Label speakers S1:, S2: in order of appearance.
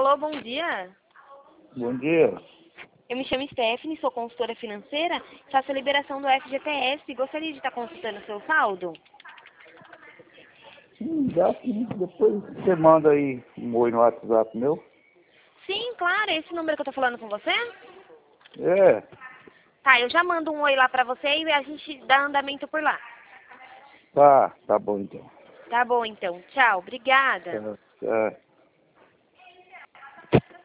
S1: Alô, bom dia.
S2: Bom dia.
S1: Eu me chamo Stephanie, sou consultora financeira, faço a liberação do FGTS e gostaria de estar consultando o seu saldo.
S2: Sim, dá sim. Depois você manda aí um oi no WhatsApp meu.
S1: Sim, claro, é esse número que eu tô falando com você?
S2: É,
S1: Tá, eu já mando um oi lá pra você e a gente dá andamento por lá.
S2: tá bom então.
S1: Tá bom, então. Tchau, obrigada.
S2: Tá, tá.